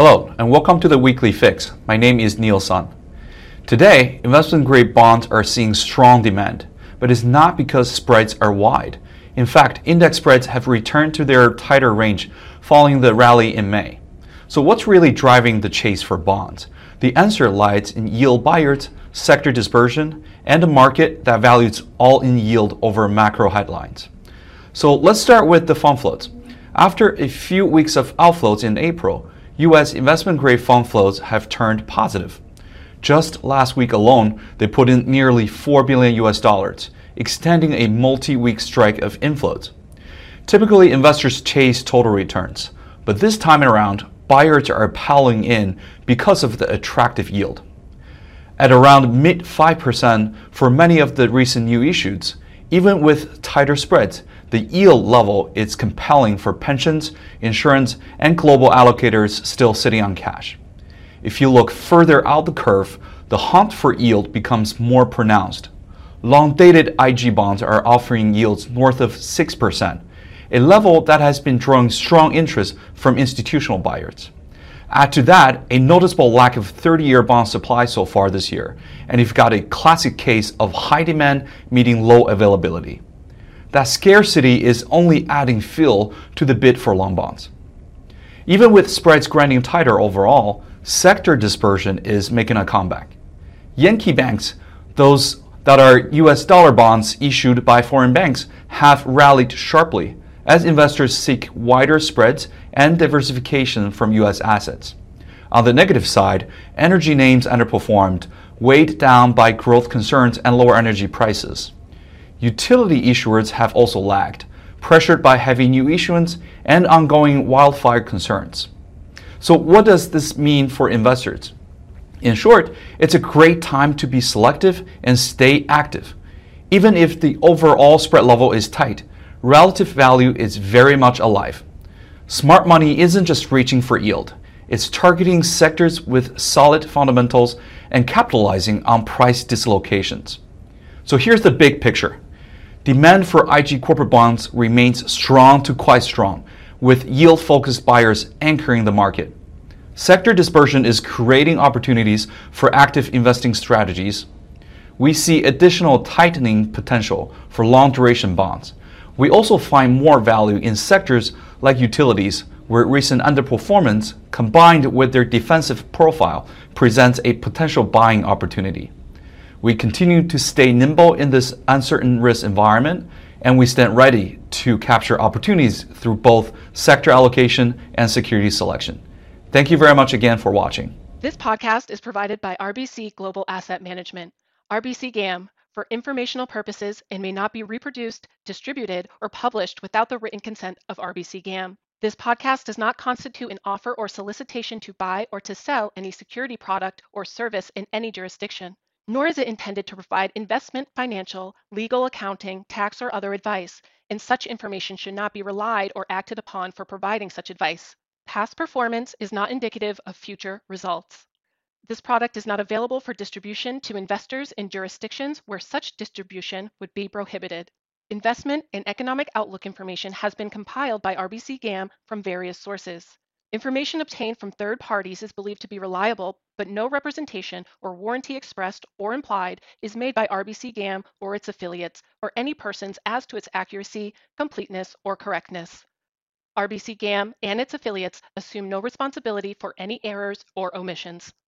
Hello, and welcome to the Weekly Fix. My name is Neil Sun. Today, investment-grade bonds are seeing strong demand, but it's not because spreads are wide. In fact, index spreads have returned to their tighter range following the rally in May. So what's really driving the chase for bonds? The answer lies in yield buyers, sector dispersion, and a market that values all-in yield over macro headlines. So let's start with the fund flows. After a few weeks of outflows in April, U.S. investment-grade fund flows have turned positive. Just last week alone, they put in nearly $4 billion, extending a multi-week streak of inflows. Typically, investors chase total returns, but this time around, buyers are piling in because of the attractive yield. At around mid 5% for many of the recent new issues, even with tighter spreads, the yield level is compelling for pensions, insurance, and global allocators still sitting on cash. If you look further out the curve, the hunt for yield becomes more pronounced. Long-dated IG bonds are offering yields north of 6%, a level that has been drawing strong interest from institutional buyers. Add to that a noticeable lack of 30-year bond supply so far this year, and you've got a classic case of high demand meeting low availability. That scarcity is only adding fuel to the bid for long bonds. Even with spreads grinding tighter overall, sector dispersion is making a comeback. Yankee banks, those that are US dollar bonds issued by foreign banks, have rallied sharply as investors seek wider spreads and diversification from US assets. On the negative side, energy names underperformed, weighed down by growth concerns and lower energy prices. Utility issuers have also lagged, pressured by heavy new issuance and ongoing wildfire concerns. So what does this mean for investors? In short, it's a great time to be selective and stay active. Even if the overall spread level is tight, relative value is very much alive. Smart money isn't just reaching for yield. It's targeting sectors with solid fundamentals and capitalizing on price dislocations. So here's the big picture. Demand for IG corporate bonds remains strong to quite strong, with yield-focused buyers anchoring the market. Sector dispersion is creating opportunities for active investing strategies. We see additional tightening potential for long-duration bonds. We also find more value in sectors like utilities, where recent underperformance combined with their defensive profile presents a potential buying opportunity. We continue to stay nimble in this uncertain risk environment, and we stand ready to capture opportunities through both sector allocation and security selection. Thank you very much again for watching. This podcast is provided by RBC Global Asset Management, RBC GAM, for informational purposes and may not be reproduced, distributed, or published without the written consent of RBC GAM. This podcast does not constitute an offer or solicitation to buy or to sell any security product or service in any jurisdiction, nor is it intended to provide investment, financial, legal, accounting, tax, or other advice, and such information should not be relied or acted upon for providing such advice. Past performance is not indicative of future results. This product is not available for distribution to investors in jurisdictions where such distribution would be prohibited. Investment and economic outlook information has been compiled by RBC GAM from various sources. Information obtained from third parties is believed to be reliable, but no representation or warranty expressed or implied is made by RBC GAM or its affiliates or any persons as to its accuracy, completeness, or correctness. RBC GAM and its affiliates assume no responsibility for any errors or omissions.